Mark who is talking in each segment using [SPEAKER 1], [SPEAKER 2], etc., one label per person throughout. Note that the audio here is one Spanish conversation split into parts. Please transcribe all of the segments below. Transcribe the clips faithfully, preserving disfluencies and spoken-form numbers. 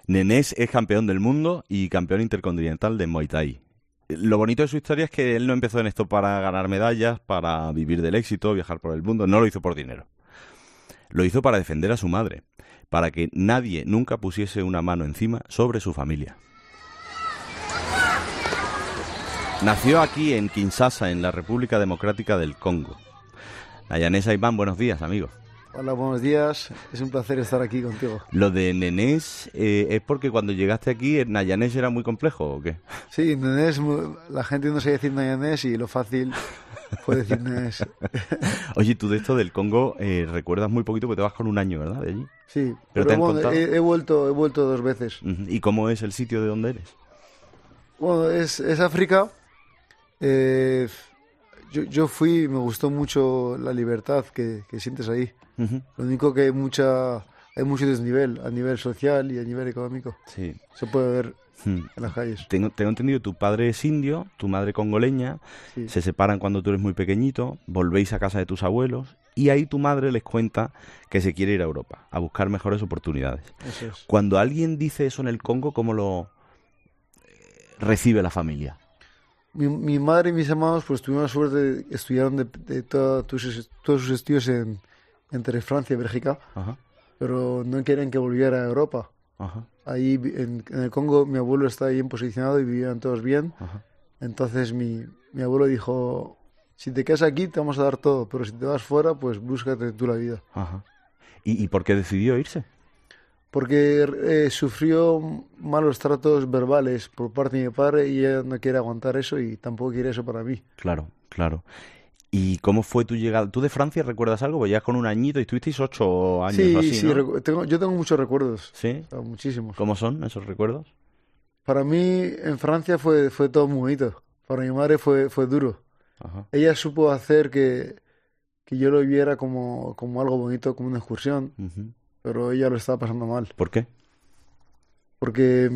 [SPEAKER 1] Nenés es campeón del mundo y campeón intercontinental de Muay Thai. Lo bonito de su historia es que él no empezó en esto para ganar medallas, para vivir del éxito, viajar por el mundo. No lo hizo por dinero. Lo hizo para defender a su madre, para que nadie nunca pusiese una mano encima sobre su familia. Nació aquí en Kinshasa, en la República Democrática del Congo. Nayanés Aimán, buenos días, amigo.
[SPEAKER 2] Hola, buenos días. Es un placer estar aquí contigo.
[SPEAKER 1] Lo de Nenés, eh, ¿es porque cuando llegaste aquí Nayanés era muy complejo o qué?
[SPEAKER 2] Sí, Nenés, la gente no sabe decir Nayanés y lo fácil fue decir Nenés.
[SPEAKER 1] Oye, tú de esto del Congo eh, recuerdas muy poquito porque te vas con un año, ¿verdad? De allí.
[SPEAKER 2] Sí,
[SPEAKER 1] pero,
[SPEAKER 2] pero
[SPEAKER 1] te han
[SPEAKER 2] bueno,
[SPEAKER 1] contado.
[SPEAKER 2] He, he, vuelto, he vuelto dos veces.
[SPEAKER 1] Uh-huh. ¿Y cómo es el sitio de donde eres?
[SPEAKER 2] Bueno, es, es África. Eh, yo, yo fui y me gustó mucho la libertad que, que sientes ahí. Uh-huh. Lo único que hay mucha hay mucho desnivel a nivel social y a nivel económico.
[SPEAKER 1] Sí.
[SPEAKER 2] Se puede ver uh-huh. en las calles.
[SPEAKER 1] Tengo, tengo entendido, tu padre es indio, tu madre congoleña, sí. Se separan cuando tú eres muy pequeñito, volvéis a casa de tus abuelos y ahí tu madre les cuenta que se quiere ir a Europa, a buscar mejores oportunidades.
[SPEAKER 2] Eso es.
[SPEAKER 1] Cuando alguien dice eso en el Congo, ¿cómo lo recibe la familia?
[SPEAKER 2] Mi, mi madre y mis hermanos pues tuvieron la suerte de estudiar de, de toda, todos, todos sus estudios en entre Francia y Bélgica, ajá. Pero no quieren que volviera a Europa. Ajá. Ahí en, en el Congo mi abuelo está bien posicionado y vivían todos bien. Ajá. Entonces mi, mi abuelo dijo, si te quedas aquí te vamos a dar todo, pero si te vas fuera, pues búscate tú la vida.
[SPEAKER 1] Ajá. ¿Y, y por qué decidió irse?
[SPEAKER 2] Porque eh, sufrió malos tratos verbales por parte de mi padre y ella no quiere aguantar eso y tampoco quiere eso para mí.
[SPEAKER 1] Claro, claro. ¿Y cómo fue tu llegada? ¿Tú de Francia recuerdas algo? Pues ya con un añito y estuvisteis ocho años
[SPEAKER 2] sí,
[SPEAKER 1] o así,
[SPEAKER 2] sí,
[SPEAKER 1] ¿no?
[SPEAKER 2] Recu- tengo, yo tengo muchos recuerdos.
[SPEAKER 1] ¿Sí?
[SPEAKER 2] O sea, muchísimos.
[SPEAKER 1] ¿Cómo son esos recuerdos?
[SPEAKER 2] Para mí en Francia fue, fue todo muy bonito. Para mi madre fue, fue duro. Ajá. Ella supo hacer que, que yo lo viera como, como algo bonito, como una excursión, uh-huh. Pero ella lo estaba pasando mal.
[SPEAKER 1] ¿Por qué?
[SPEAKER 2] Porque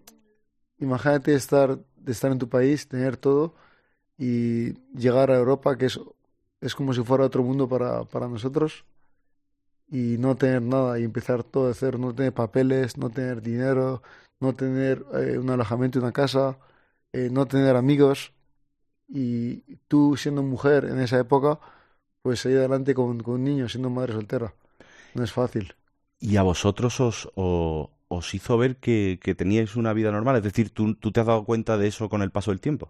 [SPEAKER 2] imagínate estar, de estar en tu país, tener todo y llegar a Europa, que es, es como si fuera otro mundo para, para nosotros, y no tener nada y empezar todo de cero, no tener papeles, no tener dinero, no tener eh, un alojamiento, una casa, eh, no tener amigos, y tú siendo mujer en esa época, pues seguir adelante con, con un niño, siendo madre soltera. No es fácil.
[SPEAKER 1] ¿Y a vosotros os, os, os hizo ver que, que teníais una vida normal? Es decir, ¿tú, ¿tú te has dado cuenta de eso con el paso del tiempo?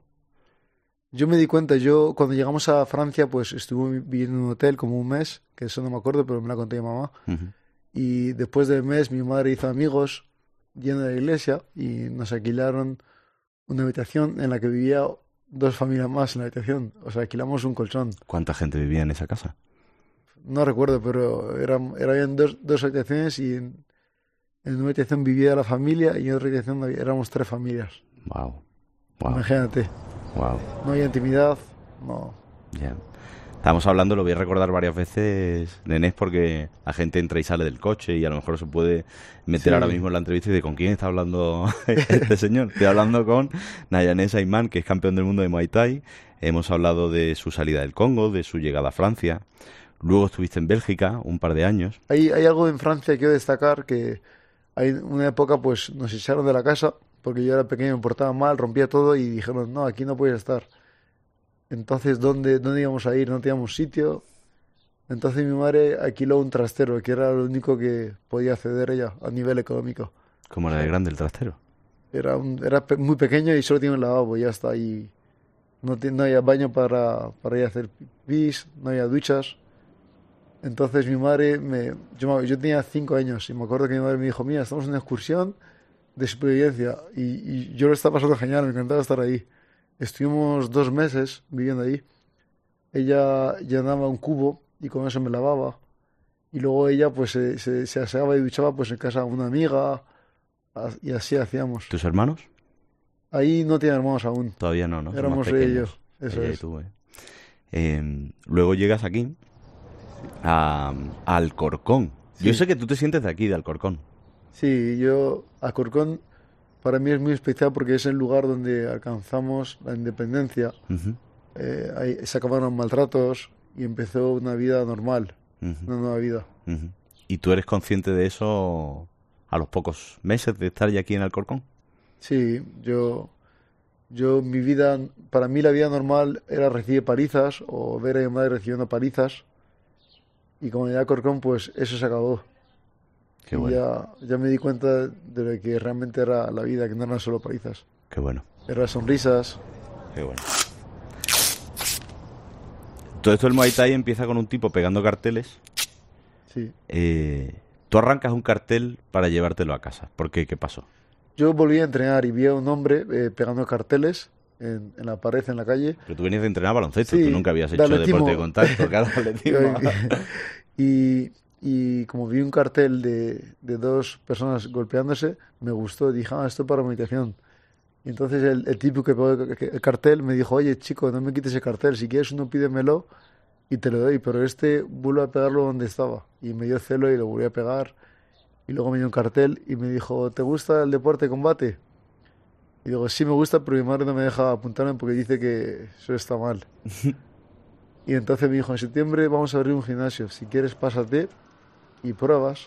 [SPEAKER 2] Yo me di cuenta, yo cuando llegamos a Francia, pues estuve viviendo en un hotel como un mes, que eso no me acuerdo, pero me la conté a mi mamá. Uh-huh. Y después del mes mi madre hizo amigos yendo de la iglesia y nos alquilaron una habitación en la que vivía dos familias más en la habitación. O sea, alquilamos un colchón.
[SPEAKER 1] ¿Cuánta gente vivía en esa casa?
[SPEAKER 2] No recuerdo, pero eran, eran dos, dos habitaciones y en, en una habitación vivía la familia y en otra habitación éramos tres familias.
[SPEAKER 1] Wow. Wow.
[SPEAKER 2] Imagínate.
[SPEAKER 1] Wow.
[SPEAKER 2] No hay intimidad, no.
[SPEAKER 1] Ya. Yeah. Estamos hablando, lo voy a recordar varias veces, Nenés, porque la gente entra y sale del coche y a lo mejor se puede meter sí. ahora mismo en la entrevista y de ¿con quién está hablando este señor? Estoy hablando con Nayanés Aimán, que es campeón del mundo de Muay Thai. Hemos hablado de su salida del Congo, de su llegada a Francia. Luego estuviste en Bélgica un par de años.
[SPEAKER 2] Hay, hay algo en Francia que quiero destacar, que hay una época pues nos echaron de la casa porque yo era pequeño, me portaba mal, rompía todo y dijeron, no, aquí no puedes estar. Entonces, ¿dónde, dónde íbamos a ir? No teníamos sitio. Entonces mi madre alquiló un trastero, que era lo único que podía acceder ella a nivel económico.
[SPEAKER 1] ¿Cómo era de grande el trastero?
[SPEAKER 2] Era, un, era pe- muy pequeño y solo tenía un lavabo, ya está ahí. No, te, no había baño para, para ir a hacer pis, no había duchas. Entonces mi madre, me, yo, yo tenía cinco años y me acuerdo que mi madre me dijo, mira, estamos en una excursión de supervivencia y, y yo lo estaba pasando genial, me encantaba estar ahí. Estuvimos dos meses viviendo ahí. Ella llenaba un cubo y con eso me lavaba. Y luego ella pues se, se, se aseaba y duchaba pues en casa de una amiga y así hacíamos.
[SPEAKER 1] ¿Tus hermanos?
[SPEAKER 2] Ahí no tenía hermanos aún.
[SPEAKER 1] Todavía no, ¿no?
[SPEAKER 2] Éramos ella y yo. Eso
[SPEAKER 1] ella
[SPEAKER 2] es.
[SPEAKER 1] Y tú, eh. Eh, luego llegas aquí a, a Alcorcón. Sí. Yo sé que tú te sientes de aquí, de Alcorcón.
[SPEAKER 2] Sí, yo Alcorcón para mí es muy especial porque es el lugar donde alcanzamos la independencia. Uh-huh. Eh, ahí se acabaron maltratos y empezó una vida normal, uh-huh. una nueva vida.
[SPEAKER 1] Uh-huh. ¿Y tú eres consciente de eso a los pocos meses de estar ya aquí en Alcorcón.
[SPEAKER 2] Sí, yo, yo mi vida, para mí la vida normal era recibir palizas o ver a mi madre recibiendo palizas. Y como llegué a Alcorcón, pues eso se acabó.
[SPEAKER 1] Qué
[SPEAKER 2] y
[SPEAKER 1] bueno.
[SPEAKER 2] ya, ya me di cuenta de lo que realmente era la vida, que no eran solo palizas.
[SPEAKER 1] Qué bueno.
[SPEAKER 2] Eran sonrisas.
[SPEAKER 1] Qué bueno. Todo esto del Muay Thai empieza con un tipo pegando carteles.
[SPEAKER 2] Sí.
[SPEAKER 1] Eh, tú arrancas un cartel para llevártelo a casa. ¿Por qué? ¿Qué pasó?
[SPEAKER 2] Yo volví a entrenar y vi a un hombre eh, pegando carteles en, en la pared, en la calle.
[SPEAKER 1] Pero tú venías de entrenar baloncesto,
[SPEAKER 2] Sí,
[SPEAKER 1] tú nunca habías
[SPEAKER 2] de
[SPEAKER 1] hecho
[SPEAKER 2] atletismo.
[SPEAKER 1] deporte de contacto, claro, atletismo.
[SPEAKER 2] y, y como vi un cartel de, de dos personas golpeándose, me gustó. Dije, ah, esto para meditación. Y entonces el, el tipo que pegó el cartel me dijo, oye, chico, no me quites el cartel, si quieres uno pídemelo y te lo doy, pero este vuelve a pegarlo donde estaba. Y me dio celo y lo volví a pegar. Y luego me dio un cartel y me dijo, ¿te gusta el deporte de combate? Y digo, sí me gusta, pero mi madre no me deja apuntarme porque dice que eso está mal. Y entonces me dijo, en septiembre vamos a abrir un gimnasio, si quieres pásate y pruebas.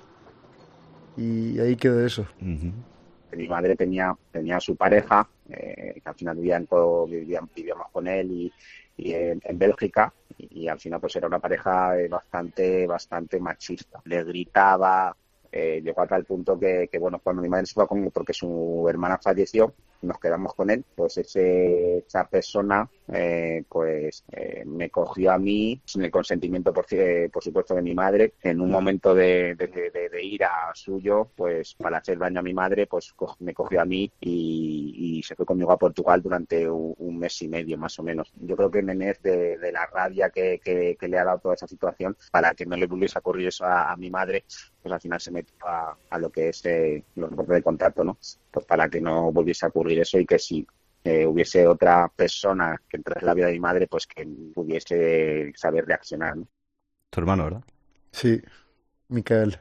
[SPEAKER 2] Y ahí quedó eso.
[SPEAKER 1] Uh-huh.
[SPEAKER 3] Mi madre tenía, tenía a su pareja, eh, que al final vivían, vivían, vivíamos con él y, y en, en Bélgica, y, y al final pues era una pareja eh, bastante, bastante machista. Le gritaba, eh, llegó a tal punto que, que, bueno, cuando mi madre se fue a Congo porque su hermana falleció, nos quedamos con él, pues ese, esa persona eh, pues eh, me cogió a mí sin el consentimiento por, eh, por supuesto de mi madre en un momento de, de, de, de ira suyo, pues para hacer daño a mi madre pues co- me cogió a mí y, y se fue conmigo a Portugal durante un, un mes y medio más o menos. Yo creo que Nenés de, de la rabia que, que, que le ha dado toda esa situación, para que no le volviese a ocurrir eso a, a mi madre, pues al final se metió a, a lo que es eh, los deportes de contacto, ¿no? Pues para que no volviese a ocurrir eso y que si eh, hubiese otra persona que entrase en la vida de mi madre, pues que pudiese saber reaccionar, ¿no?
[SPEAKER 1] Tu hermano, ¿verdad?
[SPEAKER 2] Sí, Micael.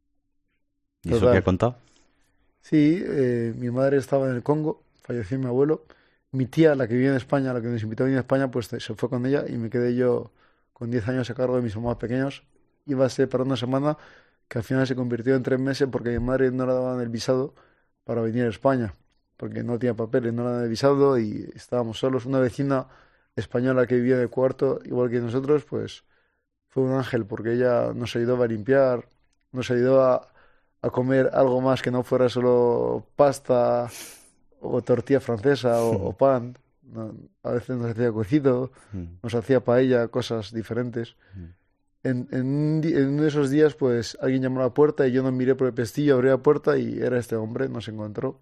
[SPEAKER 1] ¿Y eso
[SPEAKER 2] Total.
[SPEAKER 1] qué ha contado?
[SPEAKER 2] Sí, eh, mi madre estaba en el Congo, falleció mi abuelo. Mi tía, la que vivía en España, la que nos invitó a venir a España, pues se fue con ella y me quedé yo con diez años a cargo de mis hermanos pequeños. Iba a ser para una semana, que al final se convirtió en tres meses porque mi madre no le daban el visado para venir a España, porque no tenía papeles, no le daban el visado y estábamos solos. Una vecina española que vivía de cuarto, igual que nosotros, pues fue un ángel porque ella nos ayudaba a limpiar, nos ayudó a, a comer algo más que no fuera solo pasta o tortilla francesa o, o pan. No, a veces nos hacía cocido, nos hacía paella, cosas diferentes. En, en, un di- en uno de esos días, pues alguien llamó a la puerta y yo no miré por el pestillo, abrí la puerta y era este hombre, nos encontró.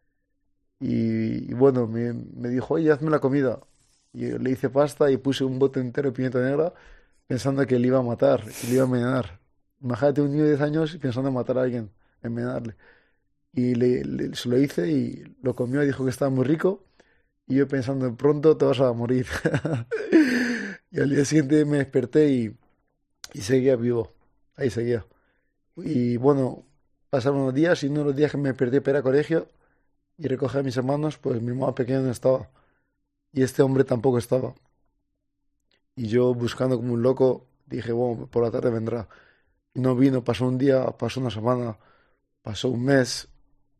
[SPEAKER 2] Y, y bueno, me, me dijo, oye, hazme la comida. Y yo le hice pasta y puse un bote entero de pimienta negra pensando que le iba a matar, que le iba a envenenar. Imagínate un niño de diez años pensando en matar a alguien, envenenarle. Y le, le- se lo hice y lo comió y dijo que estaba muy rico. Y yo pensando, pronto te vas a morir. Y al día siguiente me desperté y, y seguía vivo. Ahí seguía. Y bueno, pasaron unos días y uno de los días que me desperté para ir al colegio y recoger a mis hermanos, pues mi hermano pequeño no estaba. Y este hombre tampoco estaba. Y yo buscando como un loco, dije, bueno, por la tarde vendrá. Y no vino, pasó un día, pasó una semana, pasó un mes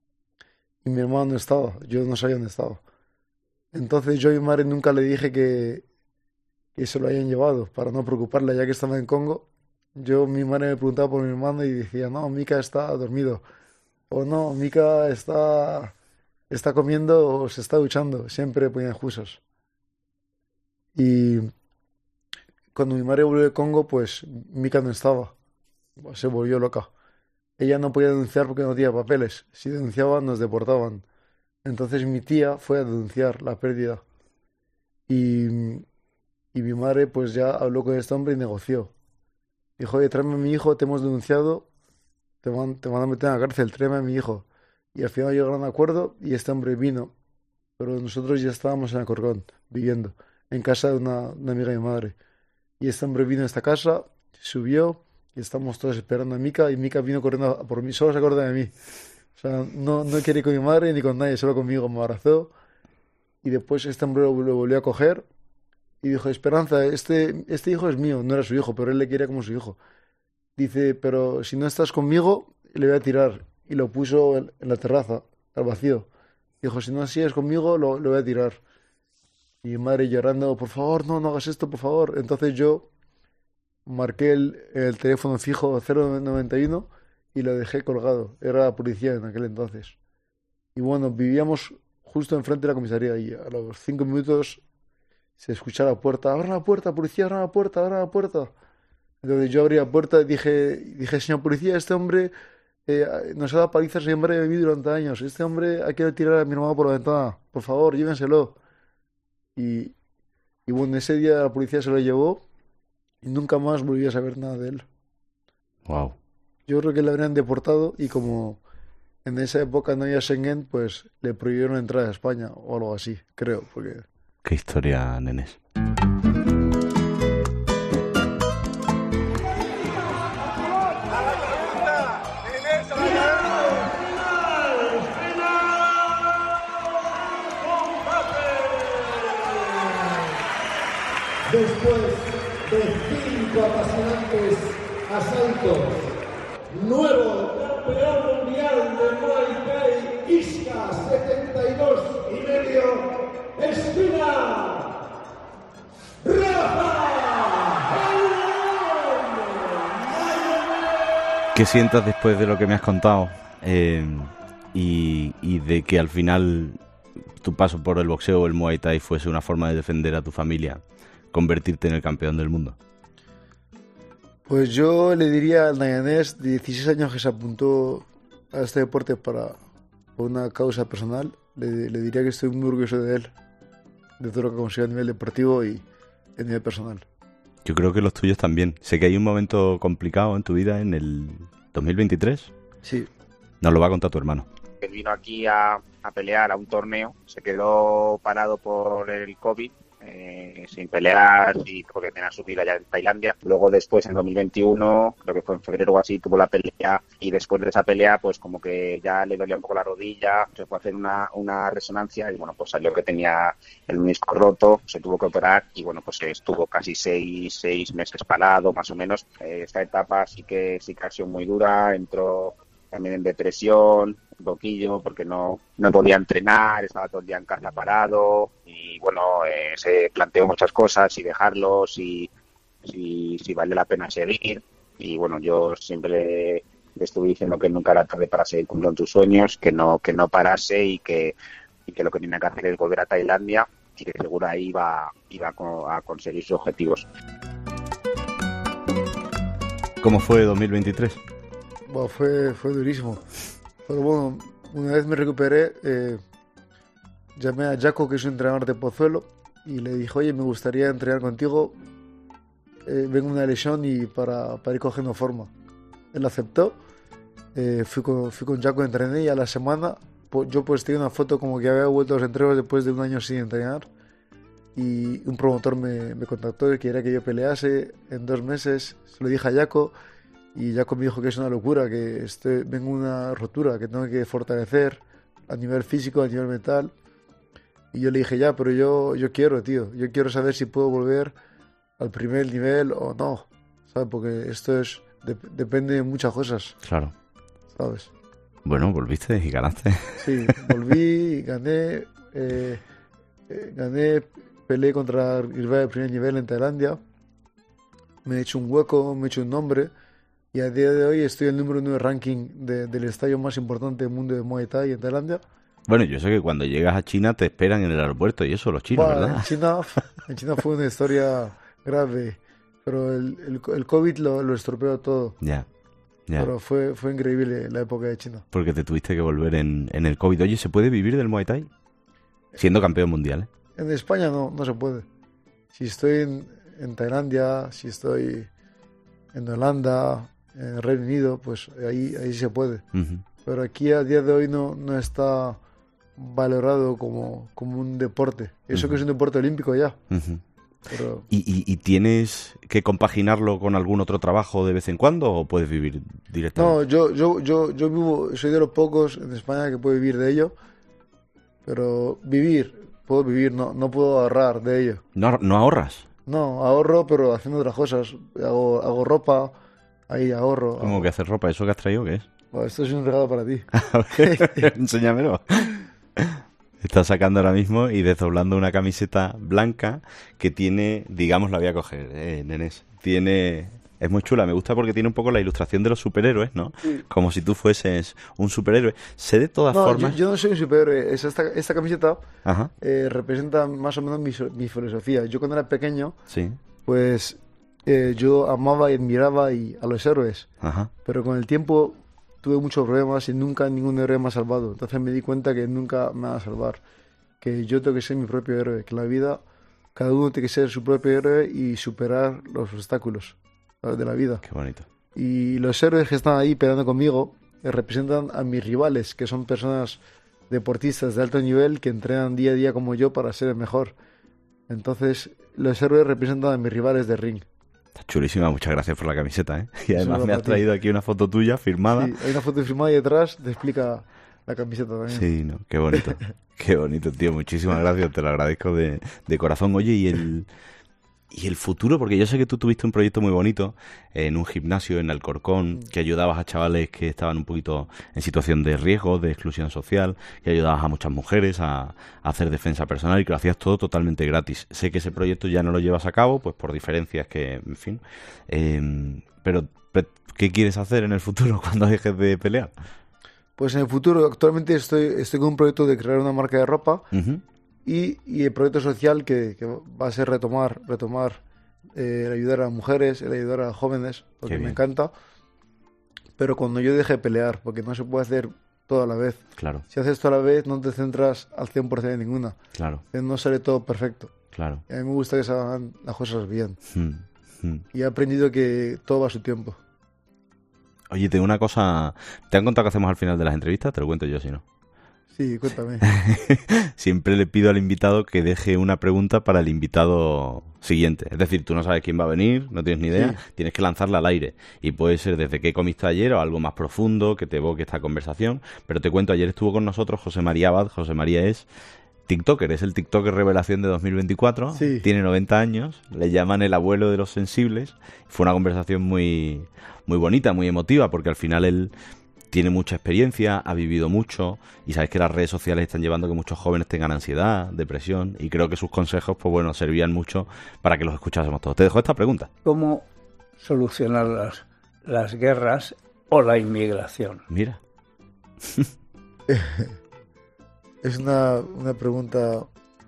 [SPEAKER 2] y mi hermano no estaba. Yo no sabía dónde estaba. Entonces yo a mi madre nunca le dije que, que se lo hayan llevado, para no preocuparla, ya que estaba en Congo. Yo, mi madre me preguntaba por mi hermano y decía, no, Mika está dormido. O no, Mika está, está comiendo o se está duchando. Siempre ponían excusas. Y cuando mi madre volvió de Congo, pues Mika no estaba. Se volvió loca. Ella no podía denunciar porque no tenía papeles. Si denunciaban, nos deportaban. Entonces mi tía fue a denunciar la pérdida. Y, y mi madre pues ya habló con este hombre y negoció. Dijo, oye, tráeme a mi hijo, te hemos denunciado, te van, te van a meter en la cárcel, tráeme a mi hijo. Y al final llegaron a un acuerdo y este hombre vino. Pero nosotros ya estábamos en Alcorcón, viviendo, en casa de una, una amiga de mi madre. Y este hombre vino a esta casa, subió y estamos todos esperando a Mika y Mika vino corriendo a por mí, solo se acuerda de mí. O sea, no, no quería ir con mi madre ni con nadie, solo conmigo, me abrazó. Y después este hombre lo, lo volvió a coger y dijo, Esperanza, este, este hijo es mío, no era su hijo, pero él le quería como su hijo. Dice, pero si no estás conmigo, le voy a tirar. y lo puso en, en la terraza, al vacío. Dijo, si no sigues conmigo, lo, lo voy a tirar. Y mi madre llorando, por favor, no, no hagas esto, por favor. Entonces yo marqué el, el teléfono fijo cero noventa y uno y lo dejé colgado. Era la policía en aquel entonces. Y bueno, vivíamos justo enfrente de la comisaría y a los cinco minutos se escuchaba la puerta. ¡Abra la puerta, policía, abra la puerta, abra la puerta! Entonces yo abrí la puerta y dije, dije señor policía, este hombre eh, nos ha dado palizas y hombre ha vivido durante años. Este hombre ha querido tirar a mi hermano por la ventana. Por favor, llévenselo. Y, y bueno, ese día la policía se lo llevó y nunca más volví a saber nada de él.
[SPEAKER 1] Wow.
[SPEAKER 2] Yo creo que le habrían deportado y como en esa época no había Schengen, pues le prohibieron entrar a España o algo así, creo. Porque...
[SPEAKER 1] Qué historia, Nenés.
[SPEAKER 4] Después de cinco apasionantes asaltos, nuevo campeón mundial de Muay Thai, Isca setenta y dos y medio, Espina, Rafa.
[SPEAKER 1] ¿Qué sientas después de lo que me has contado? Eh, y, y de que al final tu paso por el boxeo o el Muay Thai fuese una forma de defender a tu familia, convertirte en el campeón del mundo.
[SPEAKER 2] Pues yo le diría al nayanés de dieciséis años que se apuntó a este deporte para, por una causa personal, le, le diría que estoy muy orgulloso de él, de todo lo que consiguió a nivel deportivo y a nivel personal.
[SPEAKER 1] Yo creo que los tuyos también. Sé que hay un momento complicado en tu vida en el dos mil veintitrés.
[SPEAKER 2] Sí.
[SPEAKER 1] Nos lo va a contar tu hermano.
[SPEAKER 3] Él vino aquí a, a pelear a un torneo, se quedó parado por el COVID. Eh, sin pelear y porque tenía su vida ya en Tailandia. Luego después en dos mil veintiuno, creo que fue en febrero o así, tuvo la pelea y después de esa pelea pues como que ya le dolía un poco la rodilla, se fue a hacer una, una resonancia y bueno pues salió que tenía el menisco roto, se tuvo que operar y bueno pues estuvo casi seis, seis meses parado más o menos. Eh, esta etapa sí que sí que ha sido muy dura, entró también en depresión un poquillo porque no, no podía entrenar, estaba todo el día en casa parado y bueno, eh, se planteó muchas cosas, si dejarlo, si, si, si vale la pena seguir y bueno, yo siempre le, le estuve diciendo que nunca era tarde para seguir cumpliendo tus sueños, que no, que no parase y que, y que lo que tenía que hacer es volver a Tailandia y que seguro ahí iba, iba a conseguir sus objetivos.
[SPEAKER 1] ¿Cómo fue dos mil veintitrés?
[SPEAKER 2] Bueno, fue, fue durísimo. Pero bueno, una vez me recuperé, eh, llamé a Jaco, que es un entrenador de Pozuelo, y le dije, oye, me gustaría entrenar contigo, eh, vengo una lesión y para, para ir cogiendo forma. Él aceptó, eh, fui, con, fui con Jaco, entrené y a la semana pues, yo pues tenía una foto como que había vuelto a los entrenos después de un año sin entrenar y un promotor me, me contactó y quería que yo pelease en dos meses, se lo dije a Jaco. Y Jaco me dijo que es una locura, que estoy, vengo una rotura, que tengo que fortalecer a nivel físico, a nivel mental. Y yo le dije, ya, pero yo, yo quiero, tío. Yo quiero saber si puedo volver al primer nivel o no. ¿Sabes? Porque esto es de, depende de muchas cosas.
[SPEAKER 1] Claro.
[SPEAKER 2] ¿Sabes?
[SPEAKER 1] Bueno, volviste y ganaste.
[SPEAKER 2] Sí, volví, gané. Eh, eh, gané, peleé contra Irvine de primer nivel en Tailandia. Me he hecho un hueco, me he hecho un nombre. Y a día de hoy estoy en el número uno de ranking de, del estadio más importante del mundo de Muay Thai en Tailandia.
[SPEAKER 1] Bueno, yo sé que cuando llegas a China te esperan en el aeropuerto y eso, los chinos,
[SPEAKER 2] bueno,
[SPEAKER 1] ¿verdad?
[SPEAKER 2] En China, en China fue una historia grave, pero el, el, el COVID lo, lo estropeó todo.
[SPEAKER 1] Ya, ya.
[SPEAKER 2] Pero fue, fue increíble la época de China.
[SPEAKER 1] Porque te tuviste que volver en, en el COVID. Oye, ¿se puede vivir del Muay Thai? Siendo campeón mundial, ¿eh?
[SPEAKER 2] En España no, no se puede. Si estoy en, en Tailandia, si estoy en Holanda, en el Reino Unido, pues ahí, ahí se puede. Uh-huh. Pero aquí a día de hoy no, no está valorado como, como un deporte. Eso uh-huh. que es un deporte olímpico ya.
[SPEAKER 1] Uh-huh.
[SPEAKER 2] Pero...
[SPEAKER 1] ¿Y, y, ¿Y tienes que compaginarlo con algún otro trabajo de vez en cuando o puedes vivir directamente?
[SPEAKER 2] No, yo, yo, yo, yo vivo, soy de los pocos en España que puede vivir de ello. Pero vivir, puedo vivir, no, no puedo ahorrar de ello.
[SPEAKER 1] ¿No, no ahorras?
[SPEAKER 2] No, ahorro, pero haciendo otras cosas. Hago, hago ropa... Ahí ahorro.
[SPEAKER 1] ¿Cómo
[SPEAKER 2] hago.
[SPEAKER 1] que hacer ropa? ¿Eso que has traído qué es?
[SPEAKER 2] Bueno, esto es un regalo para ti.
[SPEAKER 1] A ver, enséñamelo. Está sacando ahora mismo y desdoblando una camiseta blanca que tiene, digamos, la voy a coger, eh, nenes. Tiene... Es muy chula, me gusta porque tiene un poco la ilustración de los superhéroes, ¿no?
[SPEAKER 2] Sí.
[SPEAKER 1] Como si tú fueses un superhéroe. Sé de todas
[SPEAKER 2] No,
[SPEAKER 1] formas...
[SPEAKER 2] yo, yo no soy un superhéroe. Es esta, esta camiseta
[SPEAKER 1] Ajá,
[SPEAKER 2] eh, representa más o menos mi, so- mi filosofía. Yo cuando era pequeño,
[SPEAKER 1] sí,
[SPEAKER 2] pues eh, yo amaba y admiraba y, a los héroes.
[SPEAKER 1] ajá.
[SPEAKER 2] Pero con el tiempo tuve muchos problemas y nunca ningún héroe me ha salvado. Entonces me di cuenta que nunca me van a salvar. Que yo tengo que ser mi propio héroe. Que en la vida cada uno tiene que ser su propio héroe y superar los obstáculos de la vida.
[SPEAKER 1] Qué bonito.
[SPEAKER 2] Y los héroes que están ahí peleando conmigo eh, representan a mis rivales, que son personas deportistas de alto nivel que entrenan día a día como yo para ser el mejor. Entonces, los héroes representan a mis rivales de ring.
[SPEAKER 1] Está chulísima, muchas gracias por la camiseta, ¿eh? Y además
[SPEAKER 2] Eso
[SPEAKER 1] me
[SPEAKER 2] va
[SPEAKER 1] has
[SPEAKER 2] para ti.
[SPEAKER 1] traído aquí una foto tuya firmada.
[SPEAKER 2] Sí, hay una foto firmada y detrás te explica la camiseta también.
[SPEAKER 1] Sí, no, qué bonito. Qué bonito, tío. Muchísimas gracias, te lo agradezco de, de corazón. Oye, y el y el futuro, porque yo sé que tú tuviste un proyecto muy bonito en un gimnasio en Alcorcón, que ayudabas a chavales que estaban un poquito en situación de riesgo, de exclusión social, que ayudabas a muchas mujeres a, a hacer defensa personal y que lo hacías todo totalmente gratis. Sé que ese proyecto ya no lo llevas a cabo, pues por diferencias que, en fin. Eh, pero, pero, ¿qué quieres hacer en el futuro cuando dejes de pelear?
[SPEAKER 2] Pues en el futuro, actualmente estoy, estoy con un proyecto de crear una marca de ropa.
[SPEAKER 1] Uh-huh.
[SPEAKER 2] Y, y el proyecto social que, que va a ser retomar, retomar eh, el ayudar a mujeres, el ayudar a jóvenes, porque
[SPEAKER 1] Qué
[SPEAKER 2] me
[SPEAKER 1] bien.
[SPEAKER 2] encanta. Pero cuando yo deje de pelear, porque no se puede hacer todo a la vez.
[SPEAKER 1] Claro,
[SPEAKER 2] Si haces todo a la vez, no te centras al cien por ciento en ninguna.
[SPEAKER 1] claro,
[SPEAKER 2] Eh, No sale todo perfecto.
[SPEAKER 1] claro.
[SPEAKER 2] Y a mí me gusta que se hagan las cosas bien.
[SPEAKER 1] Hmm, hmm.
[SPEAKER 2] Y he aprendido que todo va a su tiempo.
[SPEAKER 1] Oye, tengo una cosa... ¿Te han contado que hacemos al final de las entrevistas? Te lo cuento yo, si no.
[SPEAKER 2] Sí, cuéntame.
[SPEAKER 1] Siempre le pido al invitado que deje una pregunta para el invitado siguiente. Es decir, tú no sabes quién va a venir, no tienes ni idea,
[SPEAKER 2] Sí.
[SPEAKER 1] tienes que lanzarla al aire. Y puede ser desde qué comiste ayer o algo más profundo que te evoque esta conversación. Pero te cuento, ayer estuvo con nosotros José María Abad. José María es TikToker, es el TikToker revelación de dos mil veinticuatro.
[SPEAKER 2] Sí.
[SPEAKER 1] Tiene noventa años, le llaman el abuelo de los sensibles. Fue una conversación muy, muy bonita, muy emotiva, porque al final él... tiene mucha experiencia, ha vivido mucho y sabes que las redes sociales están llevando a que muchos jóvenes tengan ansiedad, depresión y creo que sus consejos, pues bueno, servían mucho para que los escuchásemos todos. Te dejo esta pregunta.
[SPEAKER 5] ¿Cómo solucionar las, las guerras o la inmigración?
[SPEAKER 1] Mira.
[SPEAKER 2] Es una, una pregunta.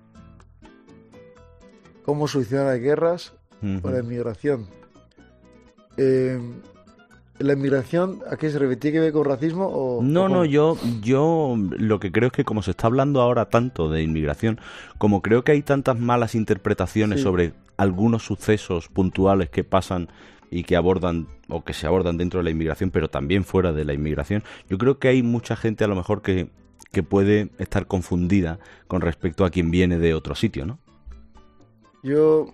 [SPEAKER 2] ¿Cómo solucionar las guerras
[SPEAKER 1] Ujú.
[SPEAKER 2] o la inmigración? Eh, ¿La inmigración a qué se refiere? ¿Tiene que ver con racismo o...?
[SPEAKER 1] No,
[SPEAKER 2] o
[SPEAKER 1] no,
[SPEAKER 2] con-
[SPEAKER 1] yo, yo lo que creo es que como se está hablando ahora tanto de inmigración, como creo que hay tantas malas interpretaciones
[SPEAKER 2] Sí.
[SPEAKER 1] sobre algunos sucesos puntuales que pasan y que abordan o que se abordan dentro de la inmigración, pero también fuera de la inmigración, yo creo que hay mucha gente a lo mejor que, que puede estar confundida con respecto a quien viene de otro sitio, ¿no?
[SPEAKER 2] Yo...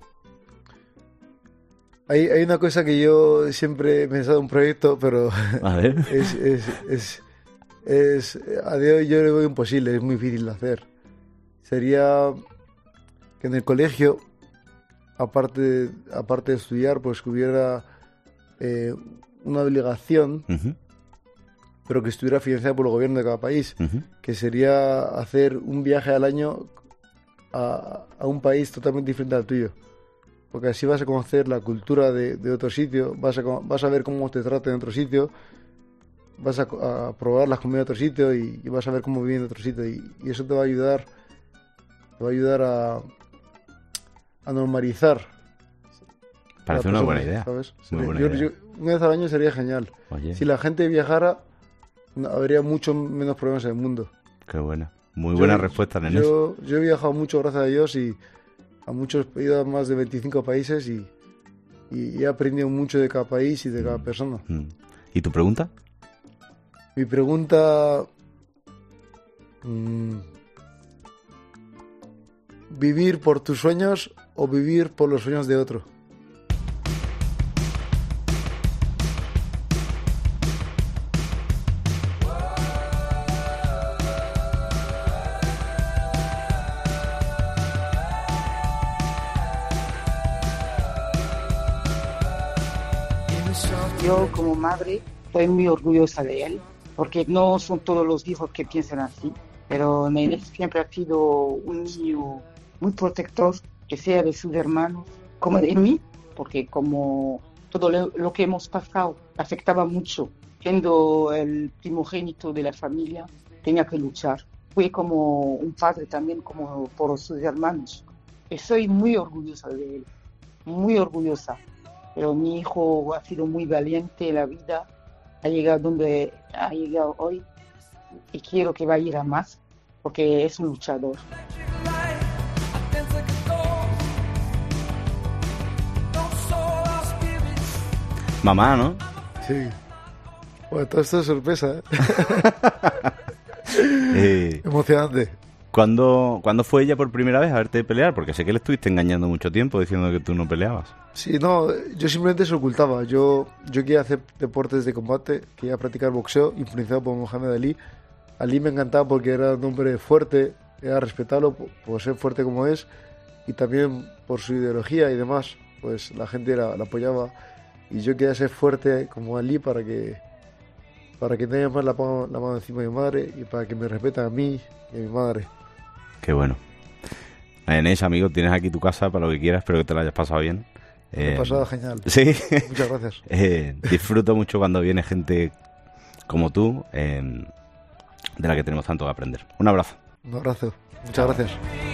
[SPEAKER 2] Hay, hay una cosa que yo siempre he pensado en un proyecto, pero
[SPEAKER 1] A ver.
[SPEAKER 2] es, es, es, es... A día de hoy yo lo veo imposible, es muy difícil de hacer. Sería que en el colegio, aparte, aparte de estudiar, pues que hubiera eh, una obligación,
[SPEAKER 1] Ujú,
[SPEAKER 2] pero que estuviera financiada por el gobierno de cada país,
[SPEAKER 1] ujú.
[SPEAKER 2] que sería hacer un viaje al año a, a un país totalmente diferente al tuyo. Porque así vas a conocer la cultura de, de otro sitio, vas a, co- vas a ver cómo te tratan en otro sitio, vas a, co- a probar las comidas de otro sitio y, y vas a ver cómo viven en otro sitio. Y, y eso te va a ayudar, te va a ayudar a, a normalizar.
[SPEAKER 1] Parece
[SPEAKER 2] a la
[SPEAKER 1] una buena
[SPEAKER 2] persona,
[SPEAKER 1] idea.
[SPEAKER 2] ¿sabes?
[SPEAKER 1] Muy
[SPEAKER 2] Sería-
[SPEAKER 1] buena
[SPEAKER 2] yo-
[SPEAKER 1] idea.
[SPEAKER 2] yo- una vez al año sería genial.
[SPEAKER 1] Oye,
[SPEAKER 2] Si la gente viajara, no- habría mucho menos problemas en el mundo.
[SPEAKER 1] qué buena. Muy
[SPEAKER 2] Yo-
[SPEAKER 1] buena respuesta, Nenes.
[SPEAKER 2] Yo, yo he viajado mucho, gracias a Dios, y a muchos, he ido a más de veinticinco países y, y he aprendido mucho de cada país y de cada persona.
[SPEAKER 1] Mm. ¿Y tu pregunta?
[SPEAKER 2] Mi pregunta... mm, ¿vivir por tus sueños o vivir por los sueños de otro?
[SPEAKER 6] Yo como madre estoy muy orgullosa de él porque no son todos los hijos que piensan así, pero Nene siempre ha sido un niño muy protector, que sea de sus hermanos como de mí, porque como todo lo, lo que hemos pasado afectaba mucho, siendo el primogénito de la familia, tenía que luchar. Fue como un padre también como por sus hermanos. Y soy muy orgullosa de él, muy orgullosa. Pero mi hijo ha sido muy valiente en la vida, ha llegado donde ha llegado hoy y quiero que vaya a ir a más, porque es un luchador.
[SPEAKER 1] Mamá, ¿no?
[SPEAKER 2] Sí. Bueno, todo esto es sorpresa, ¿eh?
[SPEAKER 1] eh,
[SPEAKER 2] Emocionante.
[SPEAKER 1] ¿cuándo, ¿Cuándo fue ella por primera vez a verte pelear? Porque sé que le estuviste engañando mucho tiempo diciendo que tú no peleabas.
[SPEAKER 2] Sí, no, yo simplemente se ocultaba. Yo, yo quería hacer deportes de combate, quería practicar boxeo, influenciado por Mohamed Ali. Ali me encantaba porque era un hombre fuerte, era respetarlo por, por ser fuerte como es y también por su ideología y demás. Pues la gente la, la apoyaba y yo quería ser fuerte como Ali para que para que nadie más la ponga la mano encima de mi madre y para que me respeten a mí y a mi madre.
[SPEAKER 1] Qué bueno. Inés, amigo, tienes aquí tu casa para lo que quieras, espero que te la hayas pasado bien.
[SPEAKER 2] Me he
[SPEAKER 1] Eh,
[SPEAKER 2] pasado genial.
[SPEAKER 1] Sí.
[SPEAKER 2] Muchas gracias.
[SPEAKER 1] Eh, disfruto mucho cuando viene gente como tú, eh, de la que tenemos tanto que aprender. Un abrazo.
[SPEAKER 2] Un abrazo. Muchas gracias.